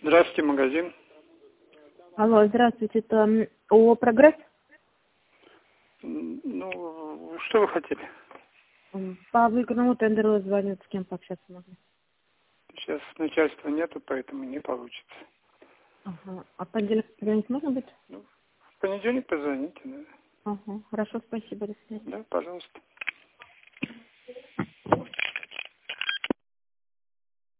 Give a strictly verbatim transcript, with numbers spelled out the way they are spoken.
Здравствуйте, магазин. Алло, здравствуйте, это ООО «Прогресс»? Ну, что вы хотели? По выигранному тендеру звонят, с кем пообщаться можно. Сейчас начальства нету, поэтому не получится. Ага. А в понедельник позвонить можно быть? Ну, в понедельник позвоните, да. Ага. Хорошо, спасибо, до свидания. Да, пожалуйста.